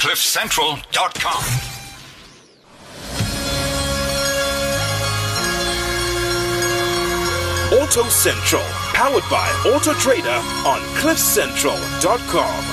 CliffCentral.com. Auto Central, powered by Auto Trader on CliffCentral.com.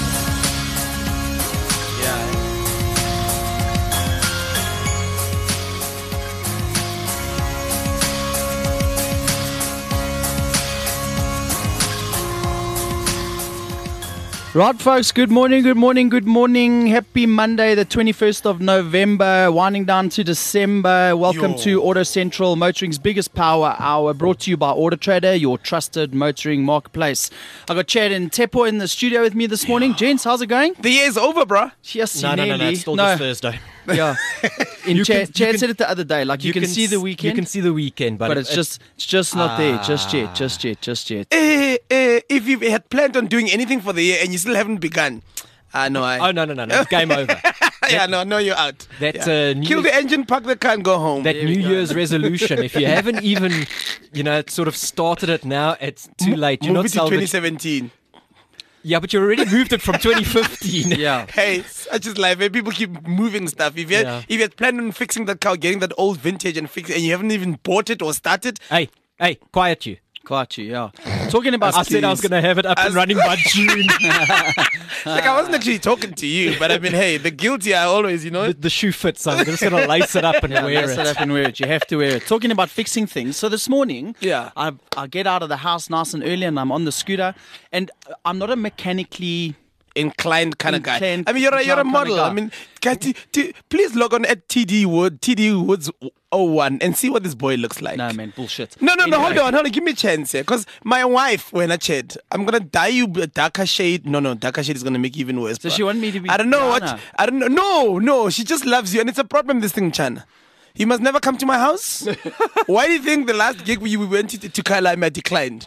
Right, folks, good morning. Happy Monday, the 21st of November, winding down to December. Welcome to Auto Central, motoring's biggest power hour, brought to you by Auto Trader, your trusted motoring marketplace. I got Chad and Tepo in the studio with me this morning. Gents, how's it going? The year's over, bruh. Yes, No, it's still just Thursday. Yeah. Chad said it the other day, like you can see the weekend. You can see the weekend, but it's just not there, just yet. If you had planned on doing anything for the year and you still haven't begun, no. It's game over. No, you're out. That Kill the engine, park the car, and go home. That New Year's resolution. If you haven't even, sort of started it now, it's too late. You're Move not it to 2017. Yeah, but you already moved it from 2015. Yeah. Hey, such is life. People keep moving stuff. If you had planned on fixing that car, getting that old vintage and fix it, and you haven't even bought it or started. Hey, quiet you. Yeah. Talking about I said I was going to have it up and running by June. Like, I wasn't actually talking to you, but I mean, hey, the guilty are always, The shoe fits, so I'm just going to lace it up and wear it. You have to wear it. Talking about fixing things. So this morning, Yeah. I get out of the house nice and early and I'm on the scooter. And I'm not a mechanically inclined kind of guy. Inclined I mean, you're a kind of model. guy. I mean, please log on at TD Woods 01 and see what this boy looks like. No, man, bullshit. No, Anyway. hold on. Give me a chance here. Because my wife, when I chat, I'm going to dye you a darker shade. No, darker shade is going to make you even worse. Does bro. she want me to be I don't know browner? I don't know. No, she just loves you. And it's a problem, this thing, Chan. You must never come to my house. Why do you think the last gig we went to Kailai, I declined?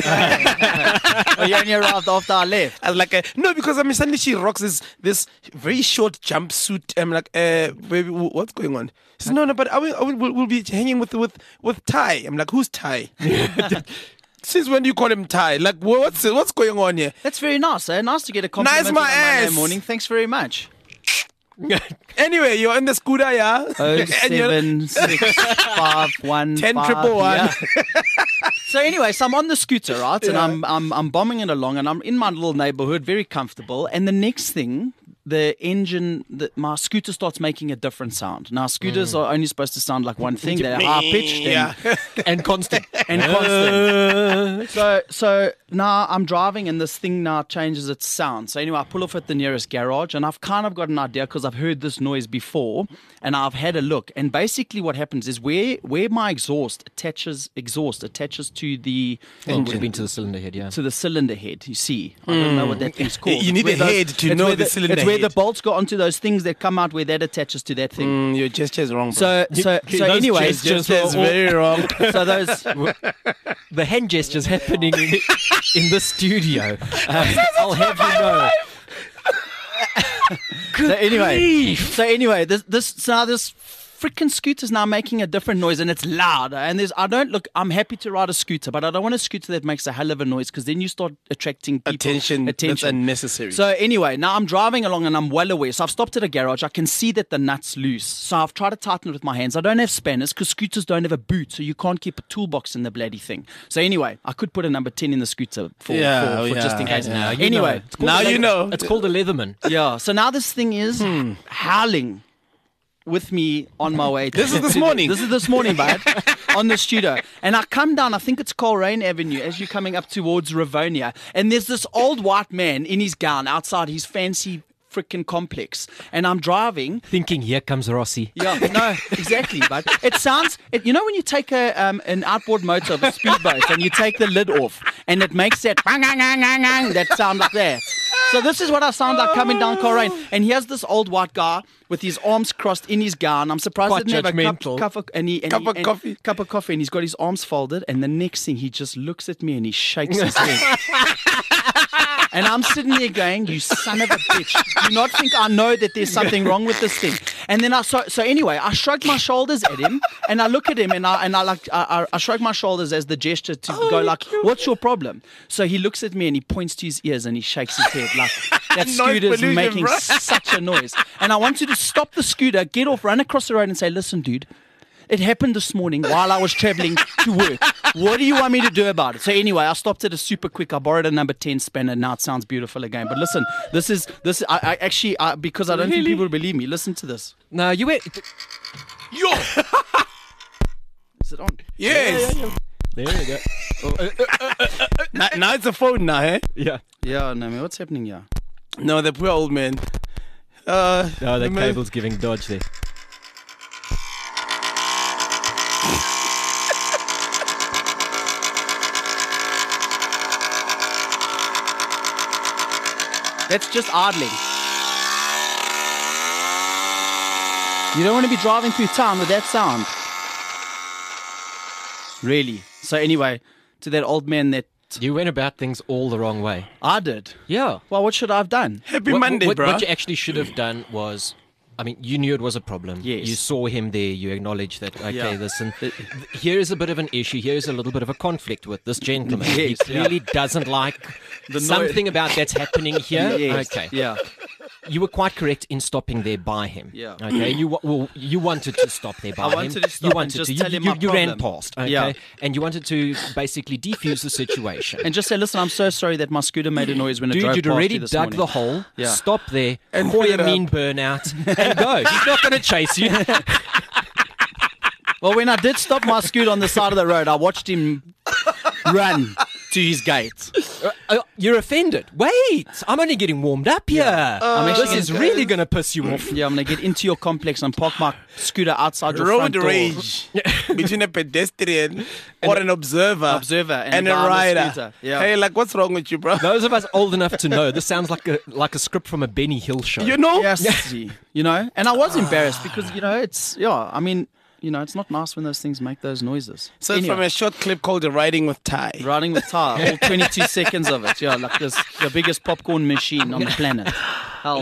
Okay. You only arrived after I left. I was like, no, because I mean, suddenly she rocks this very short jumpsuit. I'm like, baby, what's going on? She says, no, but we'll be hanging with Ty. I'm like, who's Ty? Since when do you call him Ty? Like, what's going on here? That's very nice, eh? Nice to get a compliment Nice, my on a Monday ass. morning. Thanks very much. Anyway, you're in the scooter, yeah? 07651 10,111. So anyway, so I'm on the scooter, right? And I'm bombing it along, and I'm in my little neighborhood, very comfortable. And the next thing, my scooter starts making a different sound. Now, scooters are only supposed to sound like one thing. They're high pitched and constant. So now I'm driving, and this thing now changes its sound. So anyway, I pull off at the nearest garage, and I've kind of got an idea because I've heard this noise before, and I've had a look. And basically, what happens is where my exhaust attaches to the It would have been to the cylinder head, yeah. to the cylinder head. You see, I don't know what that thing's called. You need It's a where head to it's know where the cylinder It's where head. the bolts go onto those things that come out where that attaches to that thing. Your gesture is wrong, bro. So anyway, gestures It's very wrong. so those The hand gestures happening in the studio. I'll have you know. So anyway, this freaking scooter's now making a different noise, and it's loud. And I'm happy to ride a scooter, but I don't want a scooter that makes a hell of a noise, because then you start attracting people. Attention. That's unnecessary. So anyway, now I'm driving along and I'm well aware. So I've stopped at a garage. I can see that the nut's loose. So I've tried to tighten it with my hands. I don't have spanners because scooters don't have a boot, so you can't keep a toolbox in the bloody thing. So anyway, I could put a number 10 in the scooter for just in case. Now you Anyway, know. Now you know. It's called a Leatherman. yeah. So now this thing is howling with me on my way. This is this morning. This is this morning, bud, on the studio. And I come down, I think it's Coleraine Avenue, as you're coming up towards Rivonia. And there's this old white man in his gown outside his fancy freaking complex. And I'm driving. Thinking, here comes Rossi. Yeah, no, exactly, but it sounds, you know when you take an outboard motor of a speedboat and you take the lid off and it makes that sound like that. So this is what I sound like coming down Coleraine. And here's this old white guy with his arms crossed in his gown. I'm surprised Quite he didn't have a judgmental. cup of coffee, and he's got his arms folded. And the next thing, he just looks at me and he shakes his head. And I'm sitting there going, you son of a bitch. Do you not think I know that there's something wrong with this thing? And then so anyway, I shrugged my shoulders at him, and I look at him, and I shrug my shoulders as the gesture to go like, "What's your problem?" So he looks at me and he points to his ears and he shakes his head like that Noise scooter's pollution, making bro. such a noise. And I wanted to stop the scooter, get off, run across the road, and say, "Listen, dude. It happened this morning while I was traveling to work. What do you want me to do about it?" So anyway, I stopped it super quick. I borrowed a number 10 spanner. Now it sounds beautiful again. But listen, this is I actually because I don't think people will believe me. Listen to this. No, you were. Yo. Is it on? Yes. There we go. Now it's a phone now, eh? Yeah. Yeah, no, man. What's happening here? No, the poor old man. No, the man- cable's giving dodge there. That's just idling. You don't want to be driving through town with that sound. Really. So anyway, to that old man that You went about things all the wrong way. I did. Yeah. Well, what should I have done? Happy Monday, bro. What you actually should have done was, I mean, you knew it was a problem. Yes. You saw him there. You acknowledged that, okay, Yeah. listen, here is a bit of an issue. Here is a little bit of a conflict with this gentleman. He Yes, yeah. clearly doesn't like something about that's happening here. Yes. Okay. Yeah. You were quite correct in stopping there by him. Yeah. Okay. You wanted to stop there by him. wanted to stop you and wanted just to. tell him my You ran problem. past. Okay. Yeah. And you wanted to basically defuse the situation. And just say, listen, I'm so sorry that my scooter made a noise when it Dude, drove you'd past already you this dug morning. the hole. Yeah. Stop there. And Call fill a it up. mean burnout and go. He's not going to chase you. Well, when I did stop my scooter on the side of the road, I watched him run to his gate. You're offended. Wait, I'm only getting warmed up here. I'm actually This is gonna- really going to piss you off. Yeah, I'm going to get into your complex and park my scooter outside your front Road door. rage between a pedestrian or an observer, and a a guy on a rider. scooter. Yeah. Hey, like, what's wrong with you, bro? Those of us old enough to know, this sounds like a script from a Benny Hill show. You know? Yes, you know, and I was embarrassed because, you know, it's not nice when those things make those noises. So it's Anyway, from a short clip called Riding with Ty. riding with Ty, all 22 seconds of it. Yeah, like the biggest popcorn machine on the planet. Hell.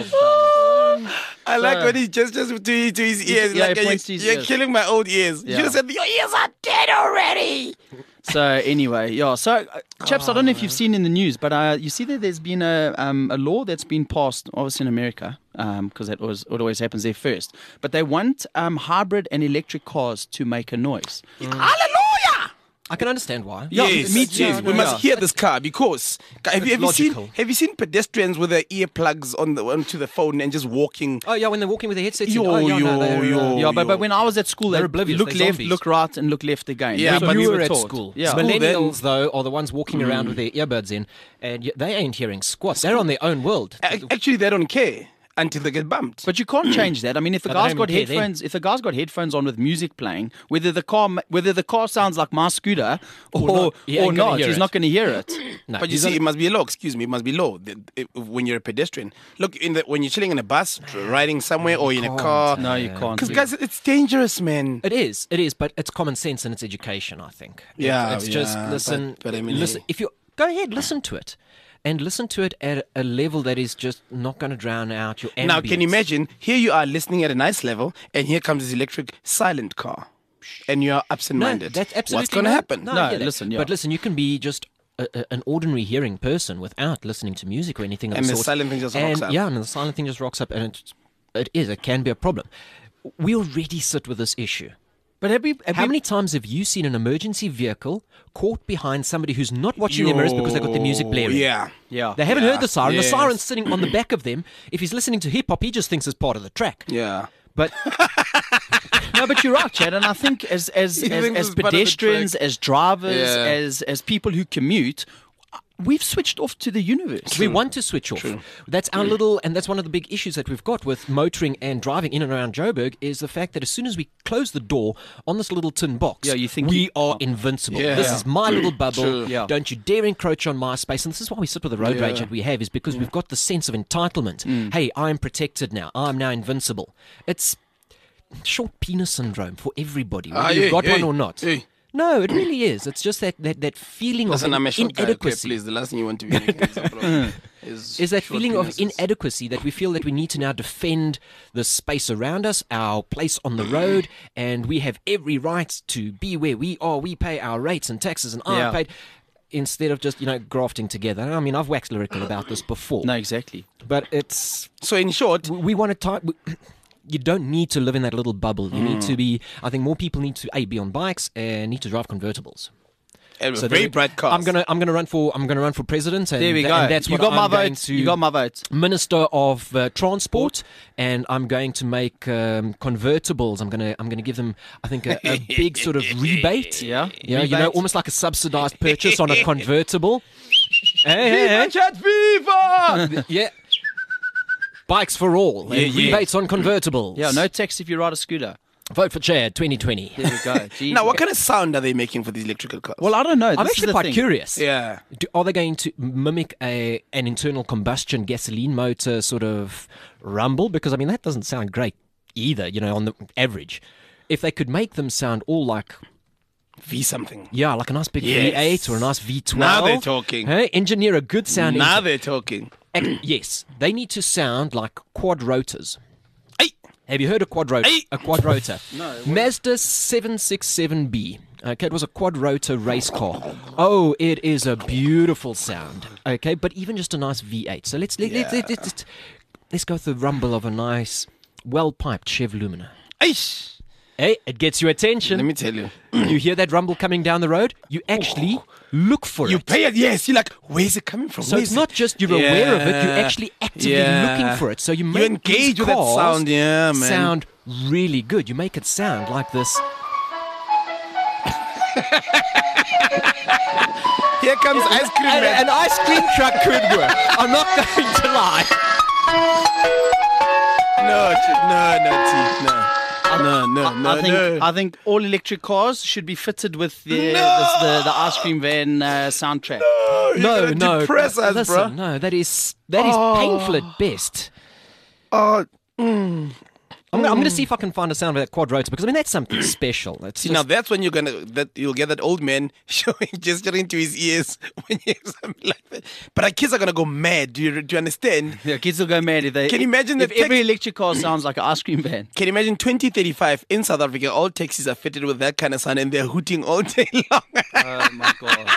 I like when he gestures to his ears. Yeah, like, he points to his you're ears. killing my old ears. Yeah. You said, your ears are dead already. So anyway, yeah. So chaps, I don't know if you've seen in the news, but you see that there's been a law that's been passed, obviously in America, because it always happens there first. But they want hybrid and electric cars to make a noise. Hallelujah! I can understand why. Yeah, yes, me too. yes. We Yeah. must hear this car because have you logical. seen pedestrians with their earplugs onto the phone and just walking? Oh, yeah, when they're walking with their headsets Yo, in. Oh, yeah, no, yo, they're, yo. Yeah, but when I was at school, They're they oblivious, look they're left, zombies. look right, and look left again. Yeah, That's but what when we you were were at taught. school. Yeah. Millennials, though, are the ones walking around with their earbuds in, and they ain't hearing squat. They're on their own world. Actually, they don't care until they get bumped. But you can't change that. I mean, if the But they guy's don't got even care then. headphones, if the guy's got headphones on with music playing, whether the car sounds like my scooter or he ain't gonna not, hear he's it. not going to hear it. No, But you he's see, on- it must be low. Excuse me, it must be low when you're a pedestrian. Look, when you're chilling in a bus, riding somewhere, or in a car. No, you can't. Because guys, it's dangerous, man. It is, but it's common sense and it's education, I think. Yeah, It's just, yeah, listen, but I mean, listen, hey. if you go ahead, listen to it. And listen to it at a level that is just not going to drown out your ambience. Now, can you imagine? Here you are listening at a nice level, and here comes this electric silent car, and you're No, absent-minded. that's absolutely What's going to not- happen? No, I No, get it. listen, yeah. But listen, you can be just an ordinary hearing person without listening to music or anything of And the the sort. silent thing just rocks up. Yeah, and the silent thing just rocks up, and it can be a problem. We already sit with this issue. But How many times have you seen an emergency vehicle caught behind somebody who's not watching their mirrors because they've got the music blaring? Yeah. Yeah. They haven't heard the siren. Yes. The siren's sitting on the back of them. If he's listening to hip hop, he just thinks it's part of the track. Yeah. But No, but you're right, Chad. And I think as thinks it's part of the pedestrians, track. as drivers, Yeah. as people who commute, we've switched off to the universe. we want to switch off. That's our and that's one of the big issues that we've got with motoring and driving in and around Joburg is the fact that as soon as we close the door on this little tin box, Yeah, you think we are invincible. Yeah. This is my little bubble. True. Yeah. Don't you dare encroach on my space. And this is why we sit with the road Yeah. rage that we have, is because we've got the sense of entitlement. Hey, I'm protected now. I'm now invincible. It's short penis syndrome for everybody, whether you've got one or not. Hey. No, it really is. It's just that feeling Listen, of I'm a short guy, okay, inadequacy. please. The last thing you want to be making an example of Is that short feeling of penises. inadequacy that we feel that we need to now defend the space around us, our place on the road, and we have every right to be where we are. We pay our rates and taxes, and Yeah. I paid. Instead of just grafting together. I mean, I've waxed lyrical about this before, No, exactly. but it's So in short, we want to type. You don't need to live in that little bubble. You need to be. I think more people need to be on bikes and need to drive convertibles. so very there- bright cars. I'm gonna run for president. And There we go. And that's you what got my I'm going vote. to- You got my vote. Minister of Transport, and I'm going to make convertibles. I'm gonna give them, I think, a big sort of rebate. Yeah. Yeah, almost like a subsidized purchase on a convertible. Hey, Chat Viva! yeah. Bikes for all. And Yeah, yeah. rebates on convertibles. Yeah, no tax if you ride a scooter. Vote for Chad 2020. There we go. Jeez. Now, what kind of sound are they making for these electrical cars? Well, I don't know. I'm This is actually the quite thing. curious. Yeah. Are they going to mimic an internal combustion gasoline motor sort of rumble? Because, I mean, that doesn't sound great either, on the average. If they could make them sound all like, V something. like a nice big Yes. V8 or a nice V12. Now they're talking. Hey, engineer a good sound. Now they're talking. Yes, they need to sound like quad rotors. Hey! Have you heard of quad rotor? Hey! A quad rotor. No. Mazda 767B. Okay, it was a quad rotor race car. Oh, it is a beautiful sound. Okay, but even just a nice V8. So let's go through the rumble of a nice, well-piped Chev Lumina. Aish! Hey, it gets your attention. Let me tell you. You hear that rumble coming down the road? You actually look for You it. pay it, yes. You're like, where's it coming from? So Where's it's not just you're aware of it, you're Yeah. actually actively Yeah. looking for it. So you make You engage these with that cars sound, yeah, man. sound really good. You make it sound like this. Here comes ice cream man. An ice cream truck could work. I'm not going to lie. No, T, no. I think all electric cars should be fitted with the ice cream van soundtrack. You're gonna depress us, listen, bro. no, that is painful at best. I'm going to see if I can find a sound of that quad rotor because I mean that's something special. It's See, just- now that's when you'll get that old man gesturing to his ears when you have something like that. But our kids are gonna go mad. Do you understand? Yeah, kids will go mad if they. Can you imagine if the every text- electric car sounds like an ice cream van? Can you imagine 2035 in South Africa? All taxis are fitted with that kind of sound, and they're hooting all day long. Oh my god!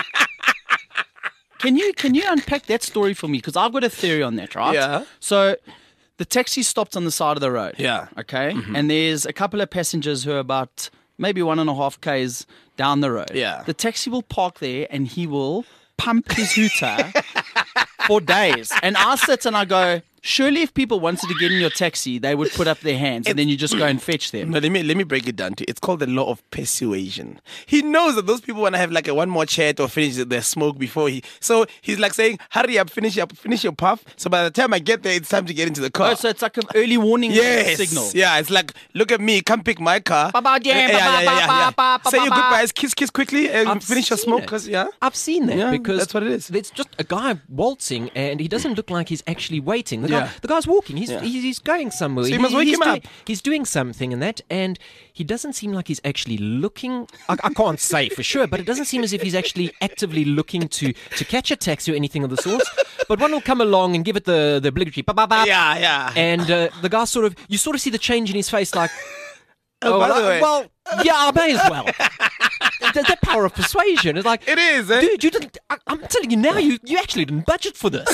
Can you unpack that story for me? Because I've got a theory on that, right? Yeah. So the taxi stopped on the side of the road. Yeah. Okay. And there's a couple of passengers who are about maybe 1.5 k's down the road. Yeah. The taxi will park there and he will pump his hooter for days. And I sit and I go, surely if people wanted to get in your taxi, they would put up their hands and then you just go and fetch them. No, let me break it down to you. It's called the law of persuasion. He knows that those people want to have like a one more chat or finish their smoke before so he's like saying, hurry up, finish your puff. So by the time I get there, it's time to get into the car. Oh, so it's like an early warning Yes. signal. Yeah, it's like, look at me, come pick my car. Ba-ba, yeah, ba-ba. Say your goodbyes, kiss quickly, and I've finish your seen smoke. it. 'Cause, yeah. I've seen that Yeah, because that's what it is. It's just a guy waltzing, and he doesn't look like he's actually waiting. Yeah. The guy's walking. He's Yeah. he's going somewhere. So you must wake he's him up. He's doing something and that, and he doesn't seem like he's actually looking. I can't say for sure, but it doesn't seem as if he's actually actively looking to catch a taxi or anything of the sort. But one will come along and give it the obligatory ba-ba-ba. Yeah. And the guy you sort of see the change in his face, like, Oh, by the way. well, yeah, I may as well. The power of persuasion is like It is, eh? dude. You didn't. I'm telling you now. You actually didn't budget for this,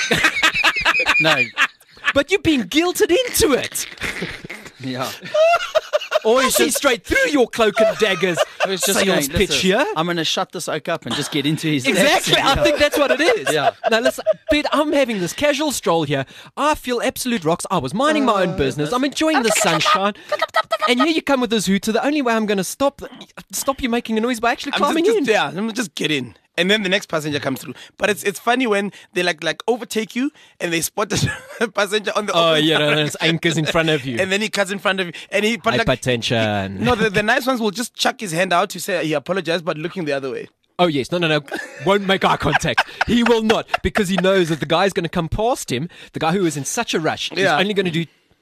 No. but you've been guilted into it. Yeah. Or you see straight through your cloak and daggers. It's just Sales going, pitch listen, here. I'm going to shut this oak up and just get into his Exactly. taxi. I think that's what it is. Yeah. Now listen, Pete, I'm having this casual stroll here. I feel absolute rocks. I was minding my own business. I'm enjoying the sunshine. And here you come with this hooter. The only way I'm going to stop you making a noise by actually climbing in. I'm just get in. And then the next passenger comes through. But it's funny when they like overtake you and they spot the passenger on the Oh, opposite yeah, side. there's anchors in front of you. And then he cuts in front of you. And but like, Hypertension. no, the nice ones will just chuck his hand out to say he apologized, but looking the other way. Oh, yes. No. Won't make eye contact. He will not, because he knows that the guy's going to come past him, the guy who is in such a rush. He's Yeah. only going to do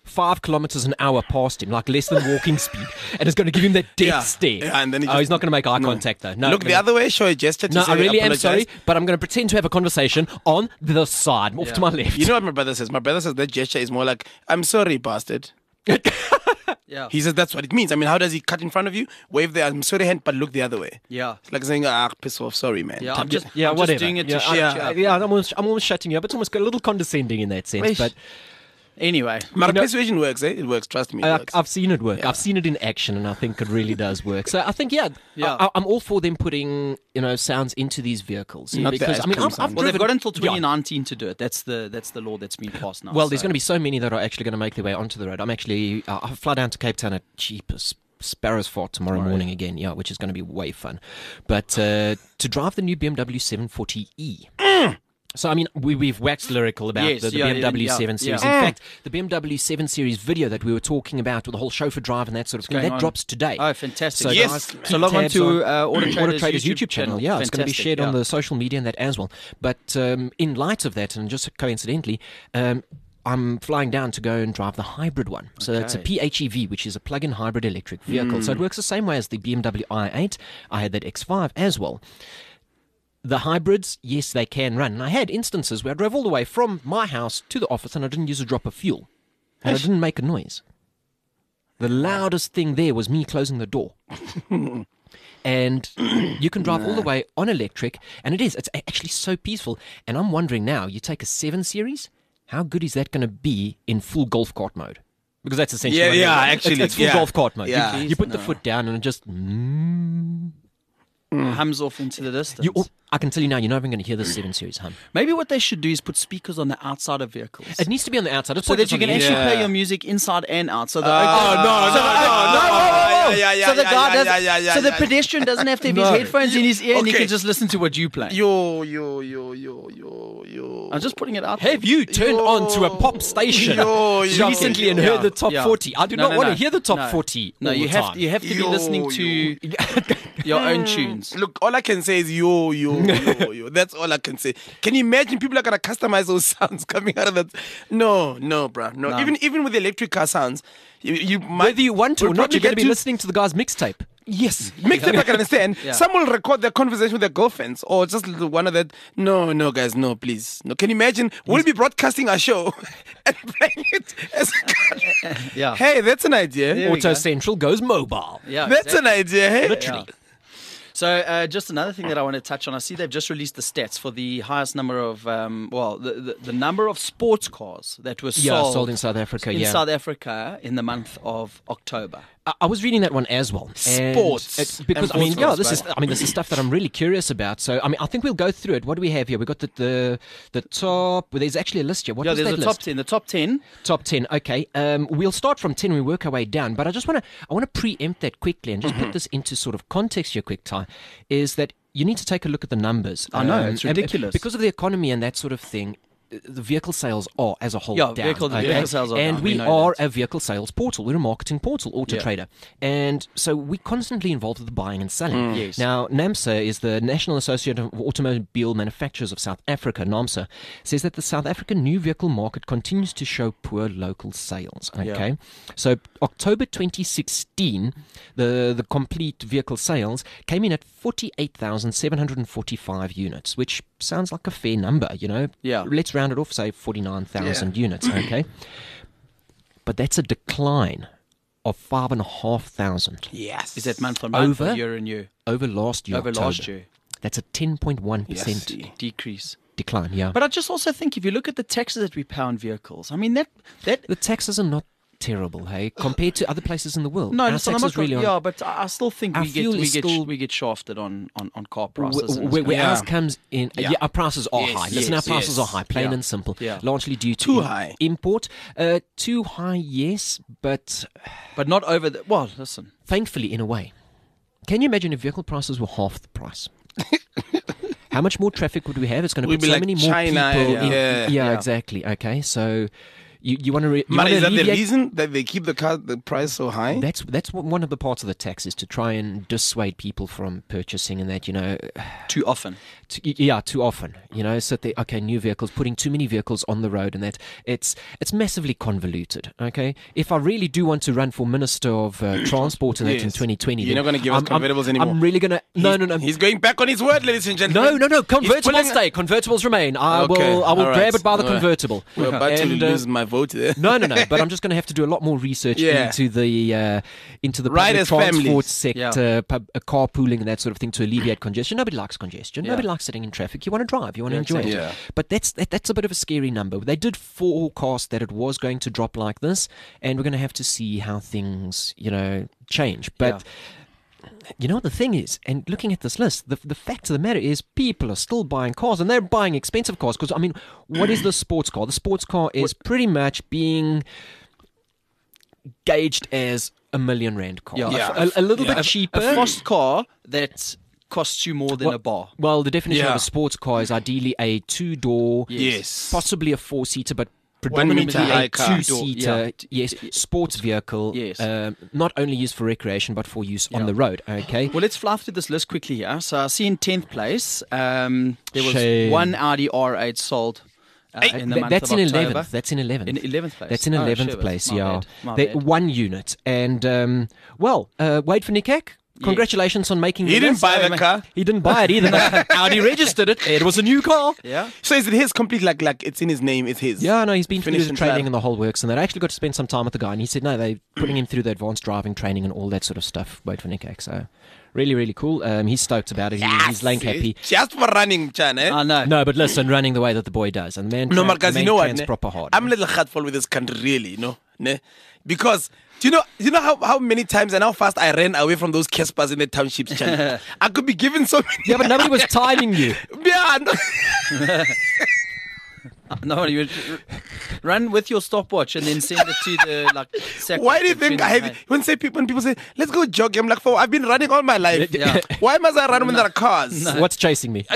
5 kilometers an hour past him, like less than walking speed, and it's going to give him that death stare. Yeah, and then he's not going to make eye contact though. No, Look the other way, show a gesture to No, say I really am apologize. sorry, but I'm going to pretend to have a conversation on the side, off to my left. You know what my brother says? My brother says that gesture is more like, I'm sorry, bastard. Yeah. He says that's what it means. I mean, how does he cut in front of you, wave the I'm sorry hand, but look the other way? Yeah. It's like saying, piss off, sorry, man. Yeah, I'm just whatever. doing it to yeah, shut you up. I'm almost shutting you up. It's almost a little condescending in that sense, Wesh. but Anyway. My persuasion works, eh? It works, trust me. It works. I've seen it work. I've seen it in action, and I think it really does work. So I think, I'm all for them putting sounds into these vehicles. Not the because ice cream I've sound. Well, they've driven- got until Yeah. 2019 to do it. That's the law that's been passed now. Well, there's going to be so many that are actually going to make their way onto the road. I fly down to Cape Town at cheapest Sparrows Fort tomorrow morning again, which is going to be way fun. But to drive the new BMW 740e. So, I mean, we've waxed lyrical about Yes, the yeah, BMW yeah, 7 yeah. Series. Yeah. In fact, the BMW 7 Series video that we were talking about with the whole chauffeur drive and that sort of thing, going that on? drops today. Oh, fantastic. So Yes. guys, So log on tabs to Auto Trader's YouTube channel. Yeah, it's going to be Fantastic, shared on yeah. the social media and that as well. But in light of that, and just coincidentally, I'm flying down to go and drive the hybrid one. So it's a PHEV, which is a plug-in hybrid electric vehicle. So it works the same way as the BMW i8. I had that X5 as well. The hybrids, yes, they can run. And I had instances where I drove all the way from my house to the office and I didn't use a drop of fuel. And I didn't make a noise. The loudest thing there was me closing the door. And you can drive all the way on electric, and it's actually so peaceful. And I'm wondering now, you take a 7 Series, how good is that going to be in full golf cart mode? Because that's essentially what it is. actually, it's full golf cart mode. Yeah. You put the foot down and it just hums off into the distance. I can tell you now, you're not even going to hear the 7 Series hum. Maybe what they should do is put speakers on the outside of vehicles. It needs to be on the outside. It's So not that just you on can the actually inside. play your music inside and out. So the Yeah, so the guy does. yeah, So the yeah. pedestrian doesn't have to have his headphones in his ear, and he Okay. can just listen to what you play. Yo. I'm just putting it out. there. Have you turned on to a pop station Yo. recently and heard the top Yeah. 40? I do No, not no, want no. to hear the top No. 40 No, all you the have time. you have to be Yo, listening to your own tunes. Look, all I can say is yo. That's all I can say. Can you imagine people are gonna customize those sounds coming out of that? No, bruh. No. No. Even with the electric car sounds, you might. Whether you want to we'll or not, probably you're going to get be listening to the guy's mixtape. Yes, mixtape I can understand. Yeah. Some will record their conversation with their girlfriends or just one of that. No, guys, no, please. No, can you imagine? We'll be broadcasting our show and playing it as a Yeah. Hey, that's an idea. There we Auto go. Central goes mobile. Yeah, That's an idea, hey? Literally. Yeah. So just another thing that I want to touch on. I see they've just released the stats for the highest number of, the number of sports cars that were Sold in South Africa, in yeah. South Africa in the month of October. I was reading that one as well. And Sports. it's because And this is stuff that I'm really curious about. So I think we'll go through it. What do we have here? We've got the top. Well, there's actually a list here. What Yeah, was there's that a list? top 10. The top 10. Top 10. Okay. We'll start from 10 and we work our way down. But I want to preempt that quickly and just put this into sort of context here, quick time, is that you need to take a look at the numbers. I know, it's and ridiculous. because of the economy and that sort of thing. The vehicle sales are as a whole Yeah, down. vehicle sales are and down. We we know are that. a vehicle sales portal. We're a marketing portal, Auto Yeah. Trader. And so we're constantly involved with the buying and selling. Yes. Now, NAMSA is the National Association of Automobile Manufacturers of South Africa, NAMSA, says that the South African new vehicle market continues to show poor local sales. Okay. So October 2016, the complete vehicle sales came in at 48,745 units, which sounds like a fair number, Yeah. Let's round it off, say 49,000 units, okay? But that's a decline of 5,500 Yes. Is that month on month Over? or year on year? over last year. Over October. last year. That's a 10.1% Yes. Decrease. decline, yeah. But I just also think if you look at the taxes that we pay on vehicles, I mean, that the taxes are not terrible, hey, compared to other places in the world. no, Our listen, I'm taxes not really yeah, aren't- but I still think Our we fuel is still- get shafted on car prices. and where stuff. ours comes in, Yeah. our prices are Yes, high. Listen, our yes, prices yes. are high, plain Yeah. and simple. Yeah. Largely due to Too high. import. Too high, yes, but But not over the. Well, listen. thankfully, in a way. Can you imagine if vehicle prices were half the price? How much more traffic would we have? It's going to We'd put be so like many more China, people yeah. in. Yeah. Exactly. Okay, so You want to. But is that the reason that they keep the price so high? That's one of the parts of the tax is to try and dissuade people from purchasing, and that Too often. too often. So that new vehicles, putting too many vehicles on the road, and that it's massively convoluted. Okay, if I really do want to run for Minister of Transport in 2020, you're not going to give us convertibles anymore. I'm really going to no. He's going back on his word, ladies and gentlemen. No. Convertibles stay. Convertibles remain. I will grab it by the convertible. We're about to lose my vote there. No. But I'm just going to have to do a lot more research into the public transport sector, carpooling and that sort of thing to alleviate congestion. Nobody likes congestion. Nobody likes sitting in traffic. You want to drive. You want to enjoy it. Yeah. But that's a bit of a scary number. They did forecast that it was going to drop like this, and we're going to have to see how things change. But. The thing is, and looking at this list, the fact of the matter is people are still buying cars, and they're buying expensive cars. Because, what is the sports car? The sports car is pretty much being gauged as R1 million car. Yeah. A little bit cheaper. A fast car that costs you more than a bar. Well, the definition of a sports car is ideally a 2-door, Yes. possibly a 4-seater, but 1 predominantly meter high a car. 2-seater, sports vehicle, Yes. not only used for recreation but for use on the road. Okay. Well, let's fly through this list quickly here. So I see in 10th place, there was Shame. one Audi R8 sold in the month That's of in October. 11th. That's in 11th. In 11th place. That's in Oh, 11th shit, place. my Yeah, bad, my They- bad. 1 unit, and Wade van Niekerk. Congratulations on making. He the didn't list. buy the car. He didn't buy it either. Audi registered it. It was a new car. Yeah. So is it his complete, like it's in his name, it's his? Yeah, no, he's been through Finished the and training clear. and the whole works, and that. I actually got to spend some time with the guy, and he said, no, they're putting him through the advanced driving training and all that sort of stuff. Wade van Niekerk. So really, really cool. He's stoked about it. He's lane happy. Just for running, Chan, eh? I know. No, but listen, running the way that the boy does, and the man. No, the Marcus, man you know what? trains Ne? proper hard. I'm a little hurtful with this country, really, ne? Because do you know how many times and how fast I ran away from those Caspers in the townships, Chan? I could be given so many. Yeah, but nobody was timing you. Yeah, no. No, you run with your stopwatch and then send it to the sector. Why do you think I have? When people say, "Let's go jogging," I'm like, I've been running all my life. Yeah. Why must I run when there are cars?" What's chasing me?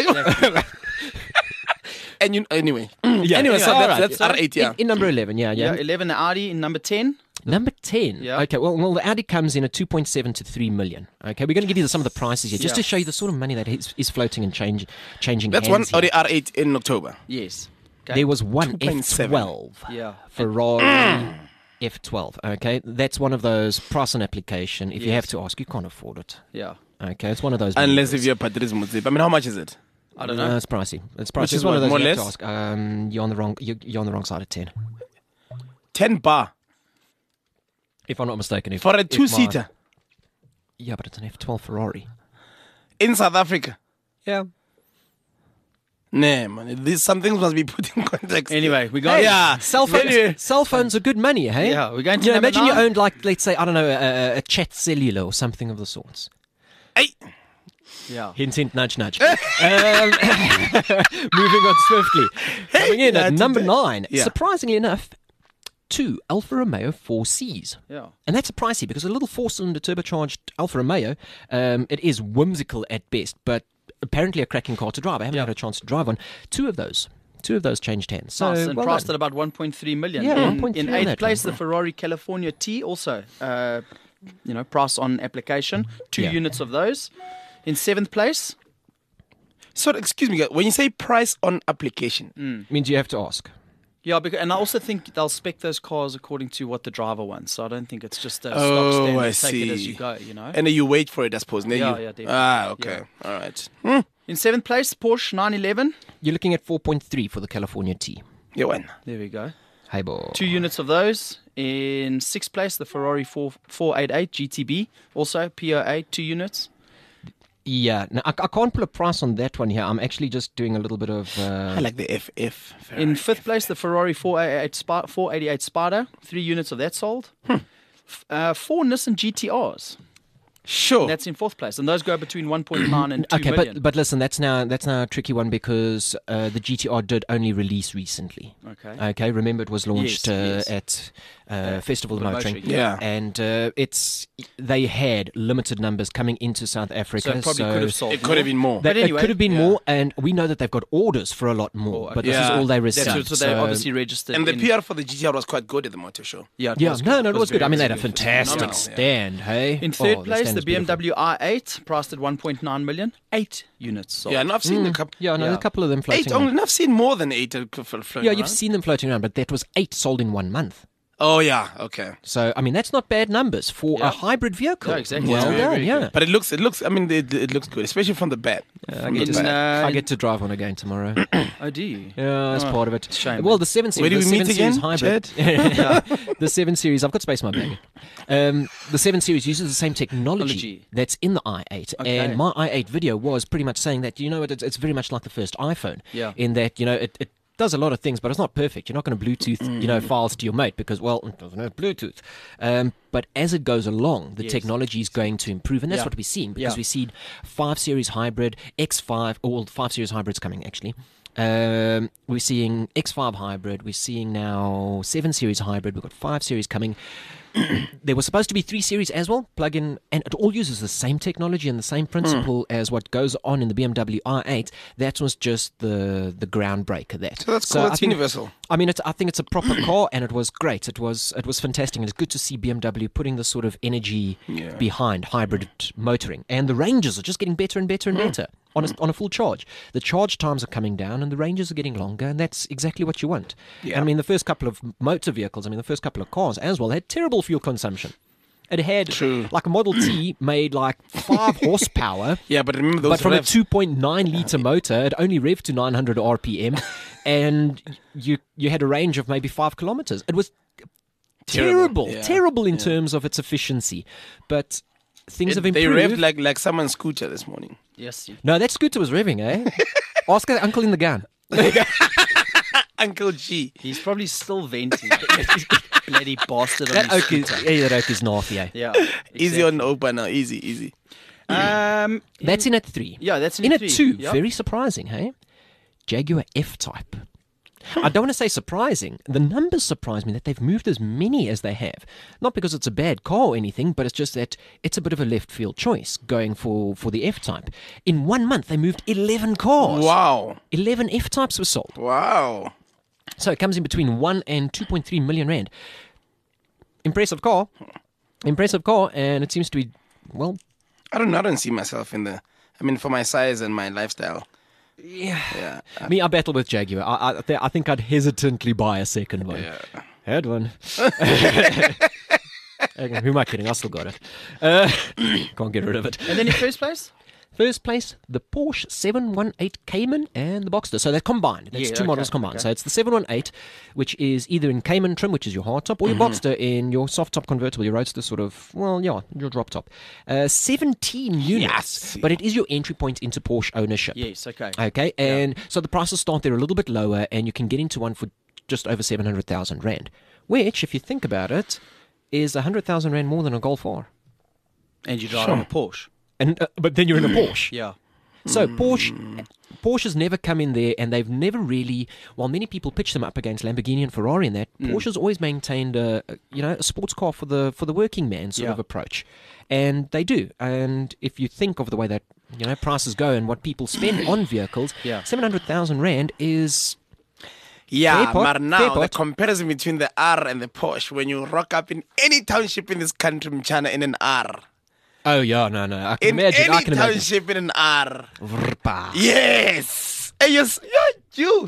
And anyway, Yeah, anyway, so all that's right. R8, yeah. In number 11, yeah. Yeah, 11 Audi in number 10. Number 10. Yeah. Okay, well, the Audi comes in at 2.7 to 3 million. Okay, we're going to give you some of the prices here, just to show you the sort of money that is floating and changing That's hands one here. Audi R8 in October. Yes. Okay. There was one 2.7. F12. Yeah. Ferrari F12. Okay, that's one of those price on application. If you have to ask, you can't afford it. Yeah. Okay, it's one of those. Unless maneuvers. if you're Patrice Motsepe. I mean, how much is it? I don't know. It's pricey. It's pricey. Which is It's one of what, those more or you have less? to ask. You're on the wrong. You're on the wrong side of 10. 10 bar If I'm not mistaken. for a 2-seater Yeah, but it's an F12 Ferrari. in South Africa. Yeah. Nah, man. Some things must be put in context. Anyway, we got yeah. Cell phones. Anyway. Cell phones are good money, hey? Yeah, we're going to You know, number imagine you 9. owned, like, let's say, I don't know, a Chat Cellular or something of the sorts. Hey. Yeah. Hint, hint, nudge, nudge. Moving on swiftly. Coming in at that's number a bit- 9. Yeah. Surprisingly enough, 2 Alfa Romeo 4Cs. Yeah. And that's a pricey because a little 4-cylinder turbocharged Alfa Romeo, it is whimsical at best, but apparently a cracking car to drive. I haven't had a chance to drive one. Two of those changed hands. So Nice, and well priced done. at about 1.3 million. Yeah, in, 1.3 in on 8th that place, one. the Ferrari California T, also, price on application. 2 Yeah. units of those. In 7th place, So, excuse me, guys, when you say price on application, Means you have to ask. yeah, and I also think they'll spec those cars according to what the driver wants. So I don't think it's just a stock Oh, standard. I Take it as see. you go, you know. and then you wait for it, I suppose. And then Yeah, you, yeah, definitely. Ah, okay. All right. In 7th place, Porsche 911. You're looking at 4.3 for the California T. Yeah, when? There we go. Hey, boy. 2 units of those. In 6th place, the Ferrari 488 GTB, also PO8, 2 units. Yeah, now, I can't pull a price on that one here. I'm actually just doing a little bit of... I like the FF. In 5th place, the Ferrari 488 Spada, 3 units of that sold. 4 Nissan GTRs. Sure. That's in fourth place, and those go between 1.9 and 2 Okay, million. but listen, that's now a tricky one because the GTR did only release recently. Okay. Okay, remember it was launched Yes. at Festival of Motoring. Motoring, yeah. And they had limited numbers coming into South Africa. So it probably could have sold. It could have been more. But anyway, it could have been yeah. more, and we know that they've got orders for a lot more. Oh, But this is yeah. all they That's received. so they obviously registered. And the in, PR for the GTR was quite good at the motor show. Yeah, it yeah, was no, good. no, it was good. I mean, they had a very good. fantastic phenomenal, yeah. stand. Hey, In third Oh, place, stand the is beautiful. BMW i8, priced at 1.9 million, 8 units sold. Yeah, and I've seen a couple. Yeah, no, Yeah. a couple of them floating 8 around. only. And I've seen more than 8 floating Yeah, you've around. seen them floating around, but that was 8 sold in 1 month. Oh, yeah. Okay. So, I mean, that's not bad numbers for Yeah. a hybrid vehicle. Yeah, exactly. Well Yeah, done, very yeah. But it looks. I mean, it looks good, especially from the back. From the In, back. I get to drive one again tomorrow. oh, do you? Yeah, that's part of it. shame, Well, man. the 7 Series. Where do the we meet 7 Series again, hybrid. Yeah. The 7 Series. I've got space in my bag. The 7 Series uses the same technology Technology. that's in the i8. Okay. And my i8 video was pretty much saying that, you know, it's very much like the first iPhone. Yeah. In that, you know, it does a lot of things, but it's not perfect. You're not going to Bluetooth, you know, files to your mate because, well, it doesn't have Bluetooth. But as it goes along, the Yes. technology is going to improve, and that's Yeah. what we're seeing because Yeah. we see 5 Series hybrid, X5, or 5 Series hybrids coming actually. We're seeing X5 hybrid. We're seeing now 7 Series hybrid. We've got 5 Series coming. There was supposed to be 3 Series as well, plug-in, and it all uses the same technology and the same principle as what goes on in the BMW i8. That was just the groundbreaker. That So that's cool. I That's think- universal. I mean, I think it's a proper car, and it was great. It was fantastic, and it's good to see BMW putting the sort of energy Yeah. behind hybrid motoring. And the ranges are just getting better and better and better on a full charge. The charge times are coming down, and the ranges are getting longer, and that's exactly what you want. Yeah. And I mean, the first couple of motor vehicles, the first couple of cars as well, had terrible fuel consumption. It had True. like a Model T made like 5 horsepower. Yeah, but remember those But from revs. a 2.9 litre motor, it only revved to 900 RPM, and you had a range of maybe 5 kilometers. It was terrible, Yeah. terrible in terms of its efficiency. But things have They improved. revved like someone's scooter this morning. Yes. No, that scooter was revving, eh? Ask the uncle in the gun. Uncle G. He's probably still venting. Bloody bastard on That his oak is, scooter. that oak is naughty, eh? Yeah. Easy on the opener. Easy. That's in at 3. Yeah, that's in at at 3. 2. Yeah. Very surprising, hey? Jaguar F-Type. I don't want to say surprising. The numbers surprise me that they've moved as many as they have. Not because it's a bad car or anything, but it's just that it's a bit of a left field choice going for the F-Type. In 1 month, they moved 11 cars. Wow. 11 F-Types were sold. Wow. So it comes in between 1 and 2.3 million rand. Impressive car, and it seems to be, well, I don't see myself in the. I mean, for my size and my lifestyle. yeah. Me, I battle with Jaguar. I think I'd hesitantly buy a second one. Yeah. Had one. Okay, who am I kidding? I still got it. Can't get rid of it. And then in first place? First place, the Porsche 718 Cayman and the Boxster. So they're combined. That's Yeah, two okay, models combined. okay. So it's the 718, which is either in Cayman trim, which is your hard top, or your Boxster in your soft top convertible, your roadster sort of, well, yeah, your drop top. 17 units, Yes. but it is your entry point into Porsche ownership. Yes, okay. Okay, and so the prices start there a little bit lower, and you can get into one for just over 700,000 rand, which, if you think about it, is 100,000 rand more than a Golf R. And you drive on a Porsche. And but then you're in a Porsche. Yeah. So Porsche's never come in there, and they've never really. While many people pitch them up against Lamborghini and Ferrari, in that Porsche's always maintained a sports car for the working man sort of approach, and they do. And if you think of the way that prices go and what people spend on vehicles, Yeah. 700,000 rand is. Yeah, Fair pot, but now fair the pot. comparison between the R and the Porsche, when you rock up in any township in this country, Mchana, in an R. Oh yeah, no, I can In imagine. I any can imagine. township in an R. Vrpa. Yes! Hey, yes, you.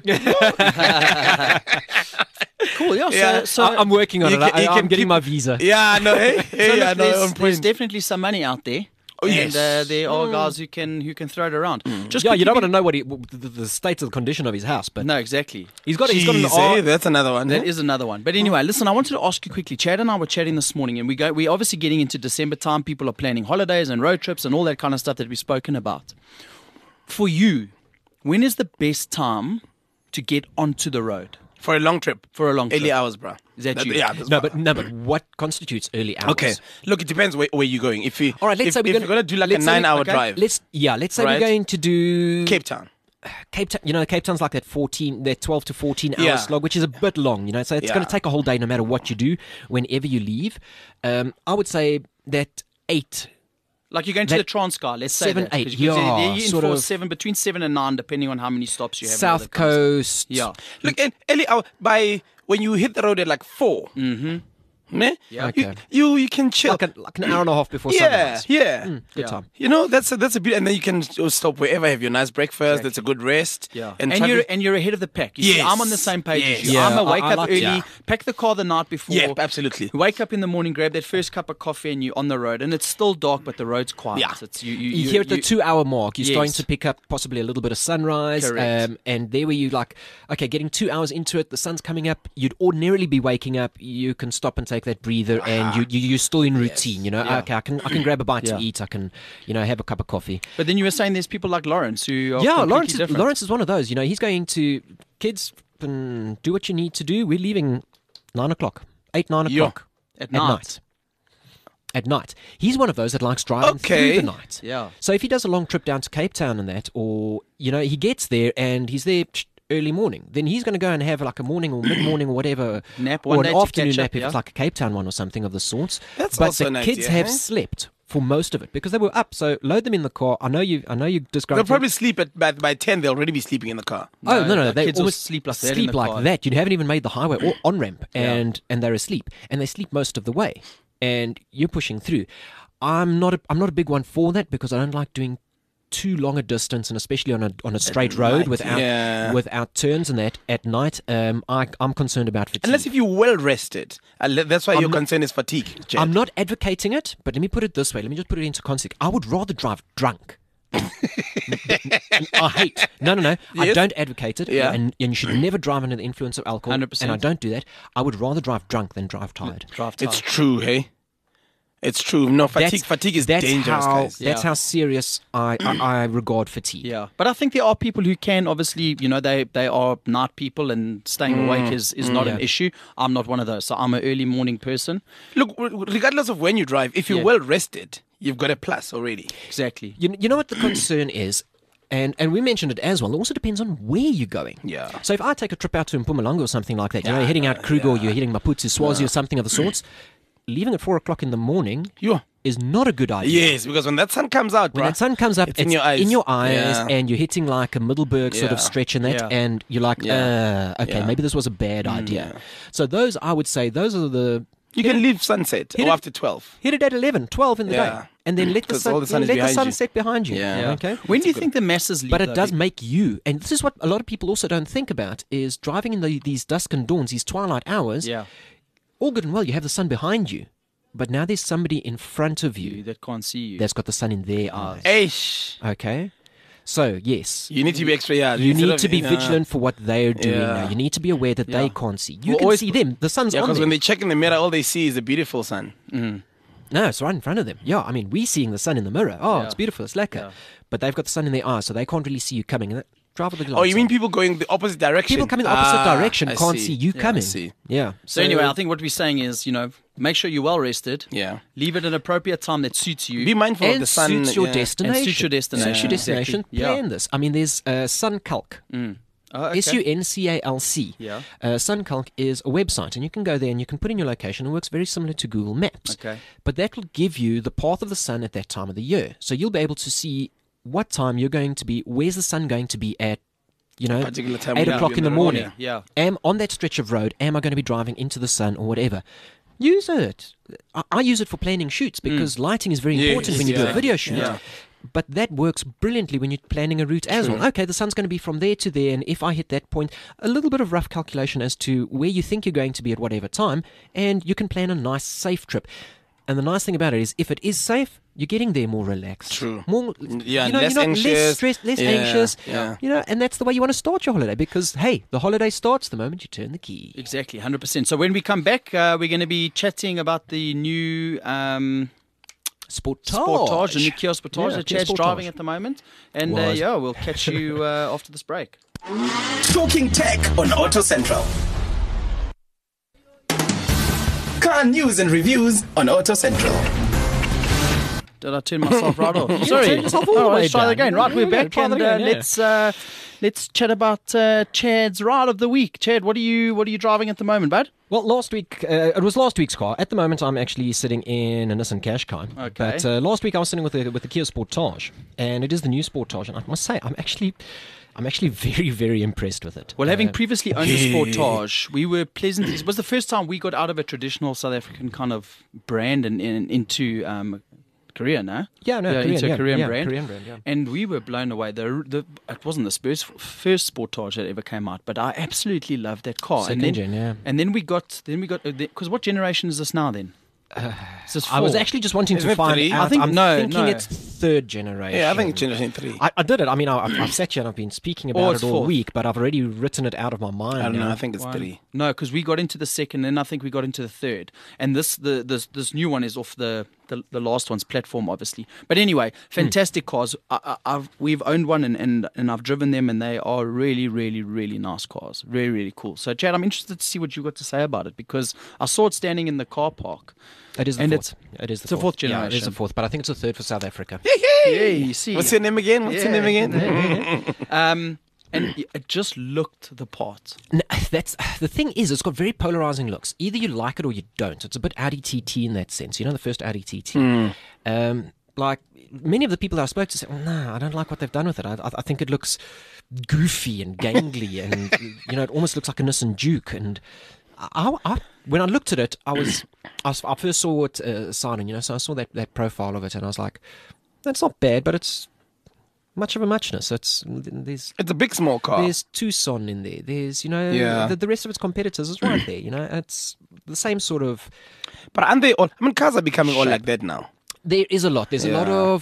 Cool, yeah. Yeah. So I'm working on You it. can- you I'm can getting keep- my visa. Yeah, no, hey, So hey, look, yeah, no, on there's point. definitely some money out there. Oh, and yes. there are guys who can throw it around. Just Yeah, you quickly don't want to know what the state of the condition of his house, but No, exactly. he's got an Jeez, R. eh, that's another one. That eh? is another one. But anyway, listen, I wanted to ask you quickly. Chad and I were chatting this morning, and we're obviously getting into December time. People are planning holidays and road trips and all that kind of stuff that we've spoken about. For you, when is the best time to get onto the road? For a long trip. For a long Early trip. hours, bro. Is that you? Yeah. That's No, fine. but what constitutes early hours? Okay. Look, it depends where you're going. If you, All right, let's say if we're you're going to do like a let's say 9-hour drive. Let's say Right. we're going to do Cape Town. Cape Town. You know, Cape Town's like that 12 to 14 hour Yeah. slog, which is a bit long. You know, so it's going Yeah. to take a whole day, no matter what you do, whenever you leave. I would say that 8. Like you're going to That- the Transcar, let's say 7, that. 8, 'Cause yeah, They're in sort for of- between 7 and 9, depending on how many stops you have. and all South that kind of stuff. Coast. Yeah. Look, and early hour, when you hit the road at like 4, yeah. Okay. You can chill. Like an hour and a half before yeah, sunrise. yeah. Good Yeah. time. You know, that's a bit, and then you can stop wherever, have your nice breakfast. That's a good rest. Yeah, and you're ahead of the pack. You see, Yes. I'm on the same page as you. Yeah, I'm a wake I up like early, that. pack the car the night before. Yeah, absolutely. Wake up in the morning, grab that first cup of coffee, and you're on the road. And it's still dark, but the road's quiet. Yeah. It's You hear at the 2-hour mark, you're starting Yes. to pick up possibly a little bit of sunrise. Correct. And there where you like, okay, getting 2 hours into it, the sun's coming up, you'd ordinarily be waking up, you can stop and take that breather, and you're still in routine, you know. Yeah. Okay, I can grab a bite Yeah. to eat, I can, have a cup of coffee. But then you were saying there's people like Lawrence who are Yeah, completely different. Lawrence is one of those, he's going to, kids, do what you need to do. We're leaving 9 o'clock, 8, 9 Yeah. o'clock At night. At night. He's one of those that likes driving Okay. through the night. Yeah. So if he does a long trip down to Cape Town and that, or, he gets there and he's there early morning, then he's going to go and have like a morning or mid-morning or whatever, Nap one or day an to afternoon catch nap up, if yeah. it's like a Cape Town one or something of the sorts. That's but also the an kids idea, have eh? slept for most of it because they were up. So load them in the car. I know you described. They'll probably sleep by 10. They'll already be sleeping in the car. Oh no! the They kids will almost sleep like that in the car. that. You haven't even made the highway or on ramp, and they're asleep, and they sleep most of the way, and you're pushing through. I'm not a big one for that because I don't like doing too long a distance, and especially on a straight road night, without yeah. without turns and that at night. I'm concerned about fatigue. Unless if you're well rested. That's why your not- concern is fatigue, Jed. I'm not advocating it, but let me put it this way. Let me just put it into context. I would rather drive drunk. I hate. No. I Yes. don't advocate it. Yeah. And you should never drive under the influence of alcohol. 100%. And I don't do that. I would rather drive drunk than drive tired. Draft It's time. true, hey? It's true. No, fatigue is that's dangerous, how, guys. That's Yeah. how serious I regard fatigue. Yeah, but I think there are people who can obviously, they are night people and staying awake is not an Yeah. issue. I'm not one of those, so I'm an early morning person. Look, regardless of when you drive, if you're Yeah. well rested, you've got a plus already. Exactly. You know what the concern is? And we mentioned it as well. It also depends on where you're going. Yeah. So if I take a trip out to Mpumalanga or something like that, you're heading out Kruger or you're heading Maputo, Swazi or something of the sorts, leaving at 4 o'clock in the morning Yeah. is not a good idea. Yes, because when that sun comes out, When bruh, that sun comes up, it's in your eyes. Yeah. and you're hitting like a Middleburg sort of Yeah. stretch in that, Yeah. and you're like, Yeah. okay, Yeah. maybe this was a bad idea. yeah. So those, I would say, those are the... You can leave sunset Hit or it- after 12. Hit it at 11, 12 in the Yeah. day, and then let the 'Cause all the sun is let the behind sun you. set behind you. Yeah. Okay. When do you think the masses leave? But it though? does make you, and this is what a lot of people also don't think about, is driving in these dusk and dawns, these twilight hours. Yeah, All good and well, you have the sun behind you, but now there's somebody in front of you that can't see you. that's got the sun in their eyes. Eish. Okay, so yes, You need to be extra, you instead need of, to be vigilant for what they're doing Yeah. now. You need to be aware that Yeah. they can't see. You Well, can always see them. The sun's Yeah, on because them. when they check in the mirror, all they see is a beautiful sun. No, it's right in front of them. Yeah, I mean, we're seeing the sun in the mirror. Oh, Yeah. it's beautiful. It's lekker. Yeah. But they've got the sun in their eyes, so they can't really see you coming. And that, drive with the Oh, lights you mean on. people going the opposite direction? People coming the opposite direction I can't see you Yeah, coming. I see. Yeah. So anyway, I think what we're saying is, make sure you're well rested. Yeah. Leave it at an appropriate time that suits you. Be mindful of and the sun. suits your yeah. destination. And suits your destination. Suits your destination. Exactly. Yeah. Plan this. I mean, there's Suncalc. Oh, okay. Suncalc. Yeah. Suncalc is a website, and you can go there and you can put in your location. It works very similar to Google Maps. Okay. But that will give you the path of the sun at that time of the year. So you'll be able to see what time you're going to be, where's the sun going to be at, Particular time 8 when o'clock you're in the on the road, morning. Yeah. Am on that stretch of road, am I going to be driving into the sun or whatever? Use it. I use it for planning shoots because lighting is very important Yes, when you do a yeah. video shoot. Yeah. But that works brilliantly when you're planning a route as well. Okay, the sun's going to be from there to there, and if I hit that point, a little bit of rough calculation as to where you think you're going to be at whatever time, and you can plan a nice, safe trip. And the nice thing about it is, if it is safe, you're getting there more relaxed. True. More, Yeah, you're less not anxious. less stressed, less Yeah, anxious. yeah. And that's the way you want to start your holiday because, hey, the holiday starts the moment you turn the key. Exactly, 100%. So when we come back, we're going to be chatting about the new Sportage, the new Kia Sportage Yeah, that Kia Chad's Sportage. driving at the moment. And Was. we'll catch you after this break. Talking Tech on Auto Central. car news and reviews on Auto Central. Did I turn myself right off? You Sorry. turned yourself all the way Let's try that down. again. Right, we're Yeah, back, try and that again, yeah. let's chat about Chad's ride of the week. Chad, what are you driving at the moment, bud? Well, last week, it was last week's car. At the moment, I'm actually sitting in a Nissan Qashqai. Okay. But last week, I was sitting with the Kia Sportage, and it is the new Sportage. And I must say, I'm actually very, very impressed with it. Well, having previously owned a Sportage, we were pleasantly. It was the first time we got out of a traditional South African kind of brand and into Korea, no? Yeah, no, into Korean, a Korean yeah, brand. Korean brand, yeah. And we were blown away. It wasn't the Spurs first Sportage that ever came out, but I absolutely loved that car. Second gen, yeah. And then we got because what generation is this now then? Is this I was four? actually just wanting Isn't to it find three? out. I think- I'm no, thinking no. it's third generation. Yeah, I think it's Generation 3. I did it. I mean, I've sat here and I've been speaking Or about it's it all fourth. week, but I've already written it out of my mind. I don't know, now. I think it's 3. No, because we got into the second, then I think we got into the third, and this new one is off the last one's platform, obviously. But anyway, fantastic cars. We've owned one and I've driven them, and they are really, really, really nice cars. Really, really cool. So, Chad, I'm interested to see what you got to say about it because I saw it standing in the car park. It is the And fourth. It is the it's a fourth Yeah, it is generation. the fourth, but I think it's the third for South Africa. Yeah, you see. What's your name again? And it just looked the part. No, that's the thing is, it's got very polarizing looks. Either you like it or you don't. It's a bit Audi TT in that sense. You know, the first Audi TT. Like many of the people that I spoke to said, well, "No, I don't like what they've done with it. I think it looks goofy and gangly, and it almost looks like a Nissan Juke." And when I looked at it, I first saw it signing. So I saw that profile of it, and I was like, "That's not bad, but it's much of a muchness. There's It's a big small car. There's Tucson in there. There's, Yeah. the rest of its competitors is right there. It's the same sort of. But aren't they all? I mean, cars are becoming all like that now. There is a lot. There's a lot Yeah.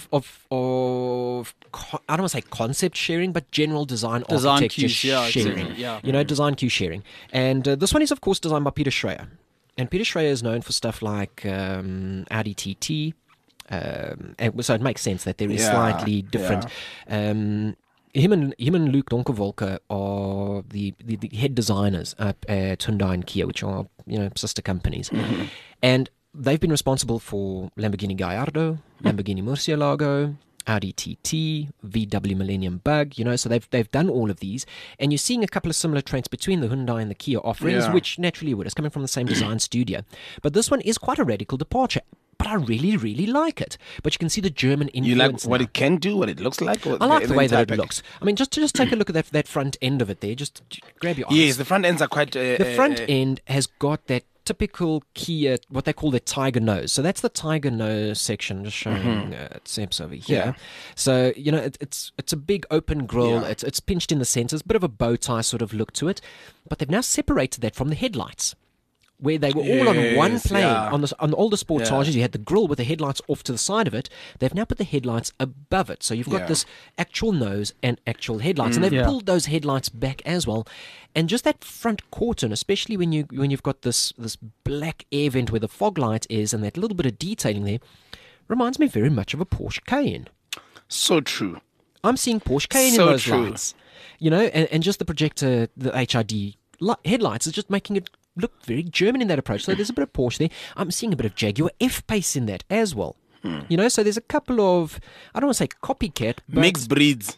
of I don't want to say concept sharing, but general design Design architecture cues, yeah, sharing. exactly, yeah. Design cue sharing. And this one is, of course, designed by Peter Schreier. And Peter Schreier is known for stuff like Audi TT. So it makes sense that there is Yeah, slightly different. Him and Luke Donkerwolke are the head designers up at Hyundai and Kia, which are sister companies, and they've been responsible for Lamborghini Gallardo, Lamborghini Murcielago, Audi TT, VW Millennium Bug. So they've done all of these, and you're seeing a couple of similar traits between the Hyundai and the Kia offerings, Yeah. which naturally would. It's coming from the same design studio, but this one is quite a radical departure. But I really, really like it. But you can see the German influence. You like what now. it can do, what it looks like? I like the way that it looks. I mean, just take a look at that front end of it there. Just grab your eyes. Yes, the front ends are quite. The front end has got that typical Kia, what they call the tiger nose. So that's the tiger nose section. I'm just showing Seps over here. Yeah. So it's a big open grille. Yeah. It's pinched in the centre. It's a bit of a bow tie sort of look to it. But they've now separated that from the headlights, where they were all on one Yes, plane. yeah. On the older Sportages, you had the grille with the headlights off to the side of it. They've now put the headlights above it. So you've got Yeah. this actual nose and actual headlights. And they've Yeah. pulled those headlights back as well. And just that front quarter, especially when you've got this black air vent where the fog light is and that little bit of detailing there, reminds me very much of a Porsche Cayenne. So true. I'm seeing Porsche Cayenne So in those true. lights. And just the projector, the HID headlights is just making it look very German in that approach. So there's a bit of Porsche there. I'm seeing a bit of Jaguar F-Pace in that as well. So there's a couple of, I don't want to say copycat, but Mixed breeds.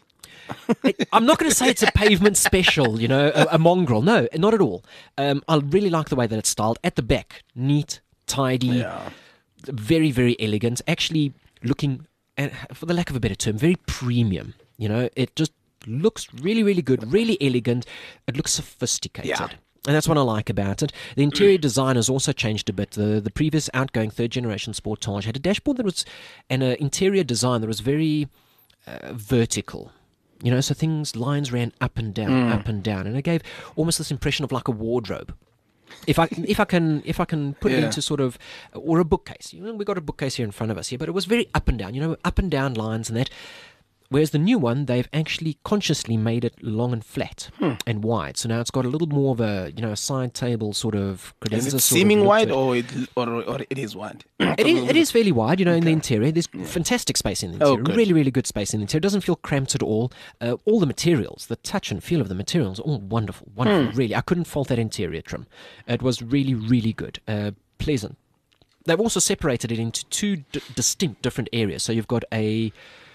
I'm not going to say it's a pavement special, a mongrel. No, not at all. I really like the way that it's styled. At the back, neat, tidy, Yeah. very, very elegant. Actually looking, and for the lack of a better term, very premium. It just looks really, really good, really elegant. It looks sophisticated. Yeah. And that's what I like about it. The interior design has also changed a bit. The previous outgoing third generation Sportage had a dashboard that was, and an interior design that was very vertical. So lines ran up and down, and it gave almost this impression of like a wardrobe. If I can put it Yeah. into sort of, or a bookcase. We've got a bookcase here in front of us here, but it was very up and down. Up and down lines and that. Whereas the new one, they've actually consciously made it long and flat and wide. So now it's got a little more of a, a side table sort of credenza. Is it sort of seeming look wide to it. or it is wide? It is fairly wide, in the interior. There's fantastic space in the Oh, interior. good. Really, really good space in the interior. It doesn't feel cramped at all. All the materials, the touch and feel of the materials, are all wonderful. Really. I couldn't fault that interior trim. It was really, really good. Pleasant they've also separated it into two distinct different areas. So you've got a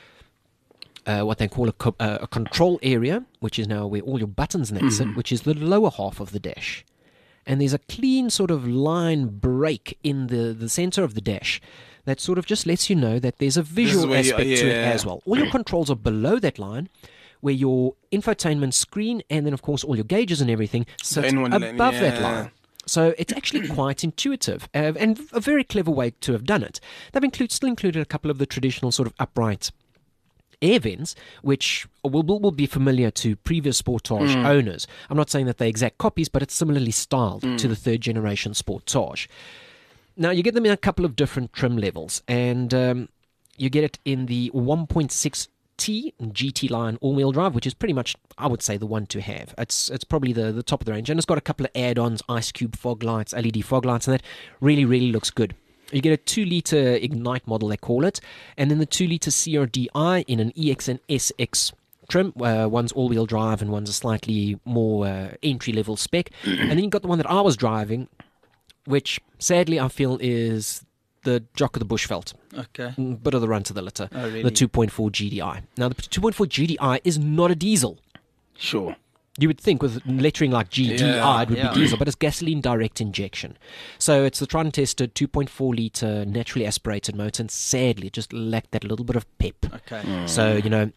what they call a control area, which is now where all your buttons and that sit, which is the lower half of the dash. And there's a clean sort of line break in the center of the dash that sort of just lets you know that there's a visual aspect to it as well. All your controls are below that line, where your infotainment screen and then, of course, all your gauges and everything sit above that line. So it's actually quite intuitive and a very clever way to have done it. They've still included a couple of the traditional sort of upright air vents, which will be familiar to previous Sportage owners. I'm not saying that they're exact copies, but it's similarly styled to the third generation Sportage. Now, you get them in a couple of different trim levels, and you get it in the 1.6T GT line all-wheel drive, which is pretty much, I would say, the one to have. It's probably the top of the range, and it's got a couple of add-ons, Ice Cube fog lights, LED fog lights, and that really, really looks good. You get a 2-litre Ignite model, they call it, and then the 2-litre CRDI in an EX and SX trim. One's all-wheel drive and one's a slightly more entry-level spec. And then you've got the one that I was driving, which sadly I feel is the Jock of the Bushveld. Okay. Bit of the run to the litter. Oh, really? The 2.4 GDI. Now, the 2.4 GDI is not a diesel. Sure. You would think with lettering like GDI, it would be diesel, but it's gasoline direct injection. So it's the tried and tested 2.4 litre naturally aspirated motor, and sadly it just lacked that little bit of pep. Okay. So,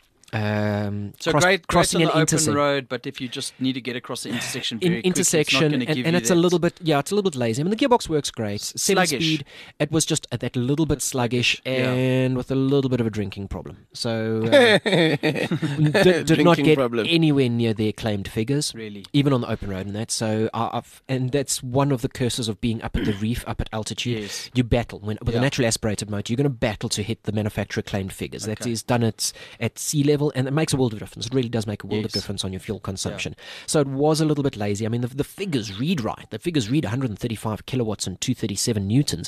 Great crossing on an the intersection. open road, but if you just need to get across the intersection very intersection, quickly, it's not going to give and you it's that. a little bit, it's a little bit lazy. I mean, the gearbox works great. 7 Sluggish. speed, it was just that little bit sluggish and with a little bit of a drinking problem. So did not get anywhere near their claimed figures, Really? even on the open road and that. So and that's one of the curses of being up at the reef, up at altitude. Yes. You battle with a naturally aspirated motor. You're going to battle to hit the manufacturer claimed figures. That is done at sea level, and it makes a world of difference. It really does make a world of difference on your fuel consumption. So it was a little bit lazy. I mean, the figures read right. The figures read 135 kilowatts and 237 newtons.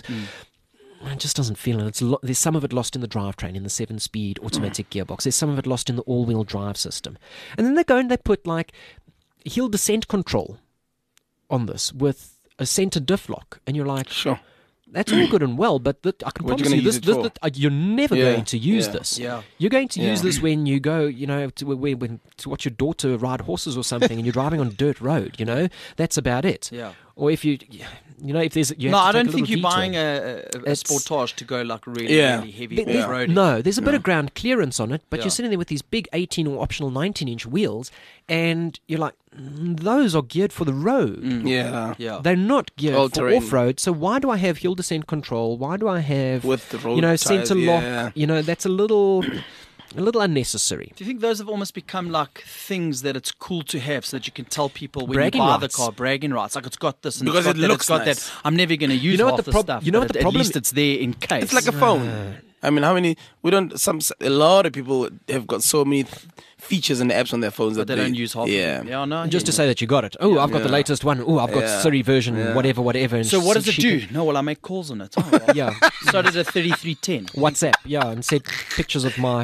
It just doesn't feel it. There's some of it lost in the drivetrain, in the 7-speed automatic gearbox. There's some of it lost in the all-wheel drive system. And then they go and they put like hill descent control on this with a center diff lock, and you're like, Sure. that's all good and well, but I can What promise you you gonna use it for? you're never going to use Yeah. this. Yeah. You're going to use this when you go, to watch your daughter ride horses or something, and you're driving on a dirt road. That's about it. Yeah. Or if if there's No, I don't think you're you're buying a Sportage to go like really heavy off-roading. No, there's a bit of ground clearance on it, but Yeah. you're sitting there with these big 18 or optional 19-inch wheels, and you're like, those are geared for the road. Yeah. Yeah. They're not geared All for terrain. off-road. So why do I have hill descent control? Why do I have With the road center tires, lock? yeah. That's a little unnecessary. Do you think those have almost become like things that it's cool to have so that you can tell people when Bragging you buy rights. the car, bragging rights, like it's got this and Because it's got it that, looks it's got nice. that. I'm never going to use know what half the the prob- stuff. you know but what the at problem- least it's there in case. It's like a phone. I mean, how many? A lot of people have got so many features and apps on their phones but that they don't use half Yeah. of them. Yeah, no. Just to say that you got it. Oh, I've got the Yeah. latest one. Oh, I've got Yeah. Siri version, Yeah. whatever. And So what does it she do? can- No, well, I make calls on it. Oh, well. Yeah, So did a 3310. WhatsApp. Yeah, and send pictures of my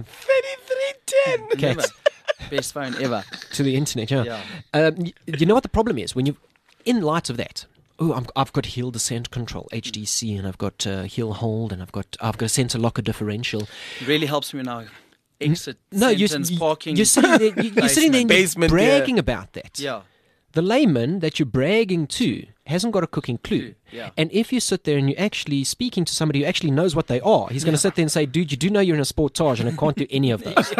3310. cat Never. Best phone ever. to the internet. Yeah. Yeah. You know what the problem is when you, in light of that. Oh, I've got hill descent control, HDC, and I've got hill hold, and I've got a center locker differential. It really helps me when I exit No, sentence, parking. you're sitting there. You're sitting there and you're Basement, bragging about that. Yeah. The layman that you're bragging to hasn't got a cooking clue. Yeah. And if you sit there and you're actually speaking to somebody who actually knows what they are, he's going to sit there and say, dude, you do know you're in a Sportage and I can't do any of those.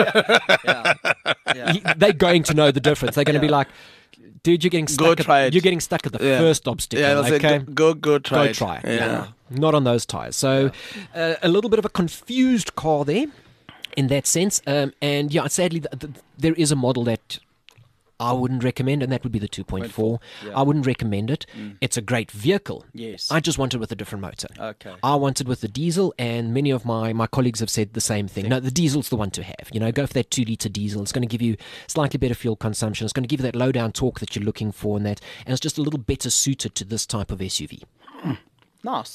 Yeah. They're going to know the difference. They're going to be like, dude, you're getting stuck. try it. You're getting stuck at the Yeah. first obstacle. Yeah, they'll okay? say, go try Go it. try it. Yeah. Not on those tires. So a little bit of a confused car there in that sense. And yeah, sadly, there is a model that I wouldn't recommend, and that would be the 2.4. Yeah. I wouldn't recommend it. It's a great vehicle. Yes. I just want it with a different motor. Okay. I want it with the diesel, and many of my colleagues have said the same thing. No, the diesel's the one to have. Go for that 2-litre diesel. It's going to give you slightly better fuel consumption. It's going to give you that low-down torque that you're looking for, and it's just a little better suited to this type of SUV. Nice.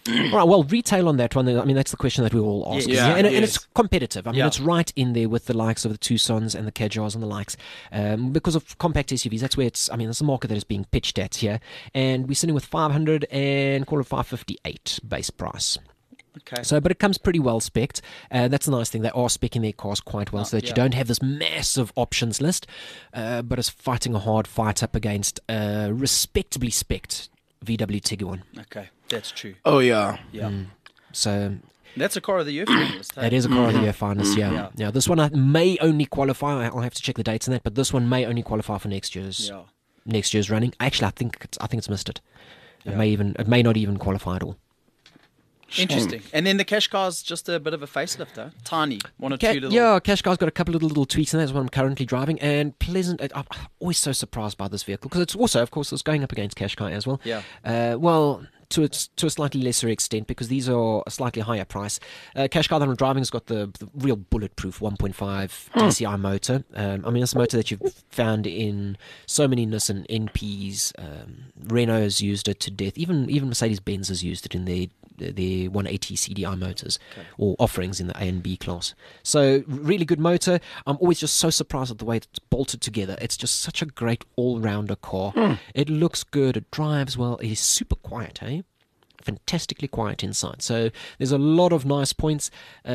All right, well, retail on that one, I mean, that's the question that we all ask. Yes. And Yes. it's competitive. I mean, Yeah. it's right in there with the likes of the Tucsons and the Kadjars and the likes. Because of compact SUVs, that's where it's a market that is being pitched at here. And we're sitting with 500 and call it 558 base price. Okay. So, but it comes pretty well spec'd. That's the nice thing. They are speccing their cars quite well, so that you don't have this massive options list, but it's fighting a hard fight up against respectably spec'd VW Tiguan. Okay, that's true. Oh yeah. Yeah. So That's a car of the year finalist. Hey? it is a car of the year finalist, yeah. Now, this one may only qualify. I'll have to check the dates on that, but this one may only qualify for next year's running. Actually, I think it's missed it. It may not even qualify at all. Interesting. And then the Qashqai's just a bit of a facelift, though. Tiny. One or two little... Yeah, Qashqai's got a couple of little tweaks, and that's what I'm currently driving. And pleasant. I'm always so surprised by this vehicle because it's also, of course, it's going up against Qashqai as well. Yeah. Well, to a slightly lesser extent because these are a slightly higher price. Qashqai that I'm driving has got the real bulletproof 1.5 DCI motor. I mean, it's a motor that you've found in so many Nissan NPs. Renault has used it to death. Even Mercedes-Benz has used it in their 180 CDI motors or offerings in the A and B class. So really good motor. I'm always just so surprised at the way it's bolted together. It's just such a great all-rounder car. It looks good. It drives well. It is super quiet, eh? Fantastically quiet inside. So there's a lot of nice points,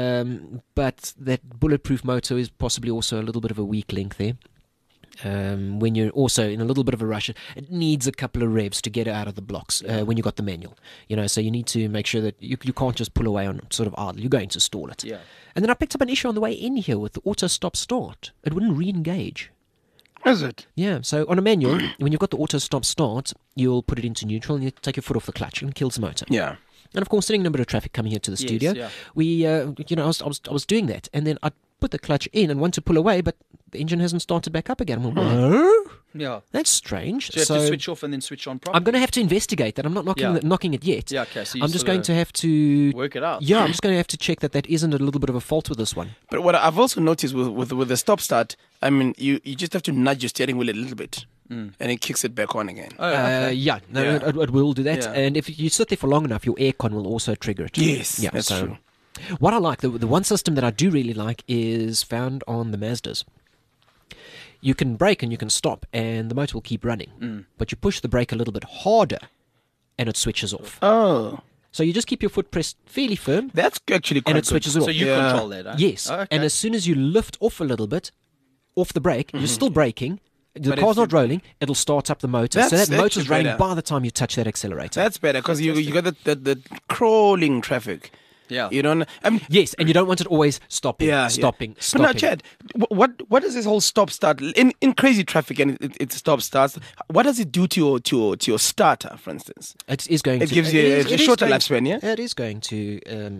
but that bulletproof motor is possibly also a little bit of a weak link there. When you're also in a little bit of a rush, it needs a couple of revs to get it out of the blocks when you got the manual. So you need to make sure that you can't just pull away on sort of idle. You're going to stall it. Yeah. And then I picked up an issue on the way in here with the auto stop start. It wouldn't re-engage. Is it? Yeah, so on a manual, when you've got the auto stop start, you'll put it into neutral and you take your foot off the clutch and it kills the motor. Yeah. And of course, sitting in a bit of traffic coming here to the studio, yeah. we, I was doing that, and then I put the clutch in and want to pull away, but the engine hasn't started back up again. I'm like, "Huh? Yeah. That's strange. So you have to switch off and then switch on properly. I'm going to have to investigate that. I'm not knocking it yet. Yeah, okay. So I'm just going to have to work it out. Yeah, I'm just going to have to check that isn't a little bit of a fault with this one. But what I've also noticed with the stop start, I mean, you just have to nudge your steering wheel a little bit, and it kicks it back on again. Oh, okay. It will do that. Yeah. And if you sit there for long enough, your aircon will also trigger it. Yes, yeah, that's true. What I like, the one system that I do really like is found on the Mazdas. You can brake and you can stop, and the motor will keep running. But you push the brake a little bit harder, and it switches off. Oh, So you just keep your foot pressed fairly firm, that's actually quite and it good. switches it off. So you control that, huh? Yes. Oh, okay. And as soon as you lift off a little bit, off the brake, you're still braking. The But car's if not rolling. It'll start up the motor. So That's that motor's actually running better. by the time you touch that accelerator. That's better because you got the crawling traffic. Yeah. You don't. I mean, Yes, and you don't want it always stopping, stopping. But now, Chad, what is this whole stop start in crazy traffic and it stop starts? What does it do to your starter, for instance? It is going It to. gives you a it is shorter going- lifespan, yeah? It is going to,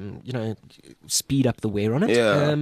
speed up the wear on it. Yeah.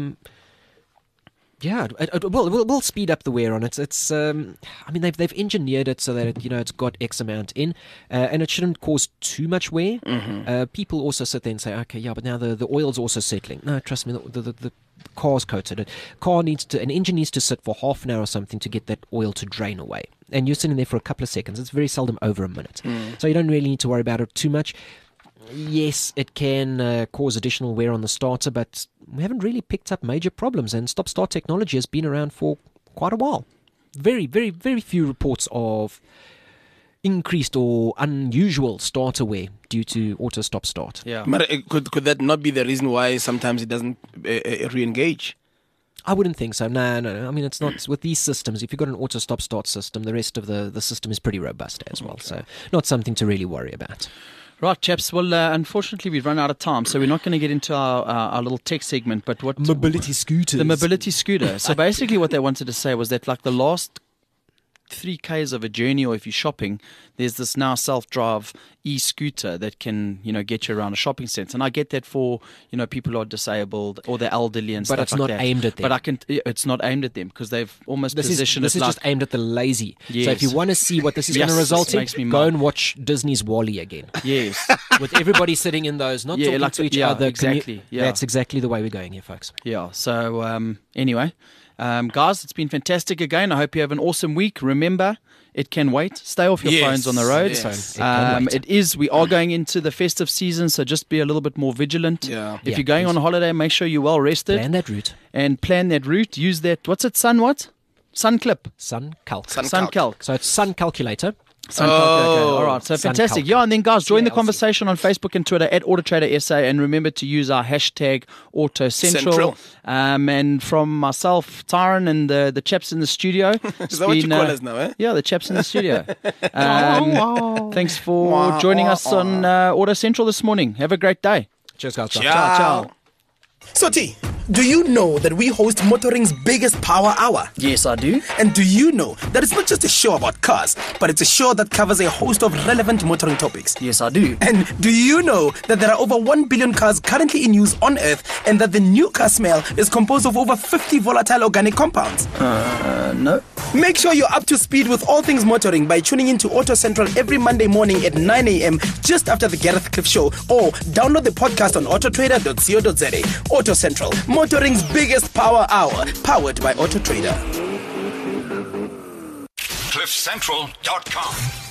It will speed up the wear on it. It's, I mean, they've engineered it so that it's got X amount in, and it shouldn't cause too much wear. People also sit there and say, okay, yeah, but now the oil's also settling. No, trust me, the car's coated. An engine needs to sit for half an hour or something to get that oil to drain away. And you're sitting there for a couple of seconds. It's very seldom over a minute, so you don't really need to worry about it too much. Yes, it can cause additional wear on the starter, but we haven't really picked up major problems, and stop-start technology has been around for quite a while. Very, very, very few reports of increased or unusual starter wear due to auto stop-start. Yeah. But could that not be the reason why sometimes it doesn't re-engage? I wouldn't think so. No. I mean, it's not with these systems. If you've got an auto stop-start system, the rest of the system is pretty robust as well. So not something to really worry about. Right, chaps. Well, unfortunately, we've run out of time, so we're not going to get into our little tech segment. But what scooters. the mobility scooter. So basically, what they wanted to say was that, like, the last 3Ks of a journey, or if you're shopping, there's this now self-drive e-scooter that can, get you around a shopping centre. And I get that for, people who are disabled or the elderly and But stuff it's like not that. aimed at them. But it's not aimed at them because they've almost This positioned is it like... just aimed at the lazy. Yes. So if you want to see what this is Yes, going to result this in, makes me go mad. and watch Disney's WALL-E again. Yes. With everybody sitting in those, not Yeah, talking to each other. exactly. Yeah. That's exactly the way we're going here, folks. Yeah. So anyway, Guys, it's been fantastic again. I hope you have an awesome week. Remember, it can wait. Stay off your phones on the road. Yes. We are going into the festive season, so just be a little bit more vigilant. Yeah. If you're going on a holiday, make sure you're well rested. Plan that route. And plan that route. Use that, what's it, Sun Clip. Sun Calc. Sun Calc. So it's Sun Calculator. Sun Calc, okay. All right, so Sun fantastic. Calc. Yeah, and then guys, join the conversation on Facebook and Twitter at AutoTraderSA, and remember to use our hashtag AutoCentral. And from myself, Tyron, and the chaps in the studio. Is that what you call us now, eh? Yeah, the chaps in the studio. Thanks for joining us on Auto Central this morning. Have a great day. Cheers, guys. Ciao. So T, do you know that we host Motoring's biggest power hour? Yes, I do. And do you know that it's not just a show about cars, but it's a show that covers a host of relevant motoring topics? Yes, I do. And do you know that there are over 1 billion cars currently in use on Earth, and that the new car smell is composed of over 50 volatile organic compounds? No. Make sure you're up to speed with all things motoring by tuning in to Auto Central every Monday morning at 9 a.m. just after the Gareth Cliff Show, or download the podcast on autotrader.co.za. Auto Central, motoring's biggest power hour, powered by Auto Trader. CliffCentral.com